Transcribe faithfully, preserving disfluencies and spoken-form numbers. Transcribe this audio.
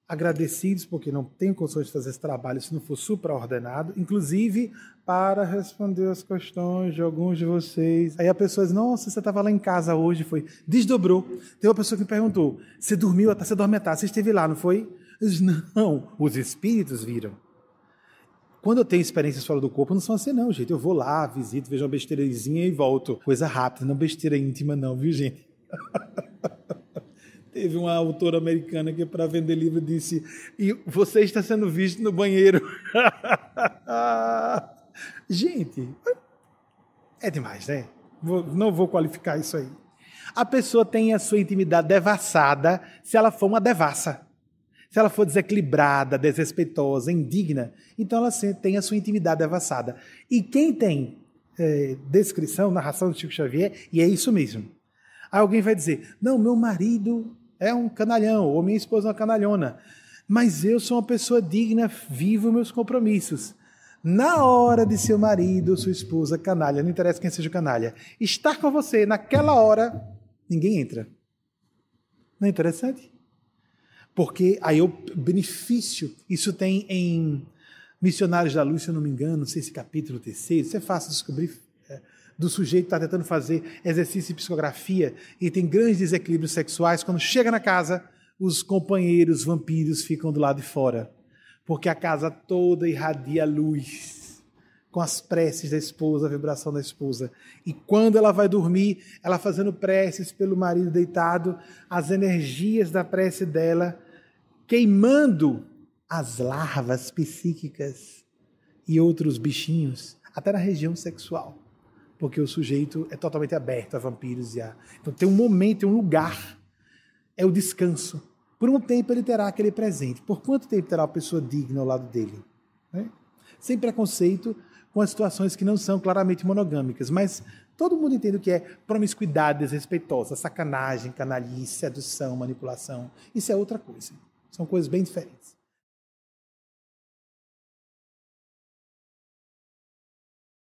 agradecidos porque não tenho condições de fazer esse trabalho se não for supraordenado, inclusive para responder as questões de alguns de vocês. Aí a pessoa diz, nossa, você estava lá em casa hoje, foi, desdobrou. Tem uma pessoa que me perguntou, você dormiu, até você dorme à tarde, você esteve lá, não foi? Eu disse, não, os espíritos viram. Quando eu tenho experiências fora do corpo, não são assim não, gente. Eu vou lá, visito, vejo uma besteirazinha e volto. Coisa rápida, não besteira íntima não, viu, gente? Teve uma autora americana que, para vender livro, disse, e você está sendo visto no banheiro. Gente, é demais, né? Vou, não vou qualificar isso aí. A pessoa tem a sua intimidade devassada se ela for uma devassa. Se ela for desequilibrada, desrespeitosa, indigna, então ela tem a sua intimidade devassada. E quem tem é, descrição, narração do Chico Xavier, e é isso mesmo. Aí alguém vai dizer, não, meu marido é um canalhão, ou minha esposa é uma canalhona, mas eu sou uma pessoa digna, vivo meus compromissos. Na hora de seu marido, sua esposa, canalha, não interessa quem seja canalha, estar com você naquela hora, ninguém entra. Não é interessante? Porque aí o benefício, isso tem em Missionários da Luz, se eu não me engano, não sei se capítulo terceiro, isso é fácil de descobrir, é, do sujeito que está tentando fazer exercício de psicografia e tem grandes desequilíbrios sexuais, quando chega na casa, os companheiros vampiros ficam do lado de fora, porque a casa toda irradia luz, com as preces da esposa, a vibração da esposa. E quando ela vai dormir, ela fazendo preces pelo marido deitado, as energias da prece dela queimando as larvas psíquicas e outros bichinhos, até na região sexual, porque o sujeito é totalmente aberto a vampiros. E a... Então tem um momento, tem um lugar, é o descanso. Por um tempo ele terá aquele presente. Por quanto tempo terá uma pessoa digna ao lado dele? Né? Sem preconceito com as situações que não são claramente monogâmicas, mas todo mundo entende o que é promiscuidade desrespeitosa, sacanagem, canalice, sedução, manipulação. Isso é outra coisa. São coisas bem diferentes.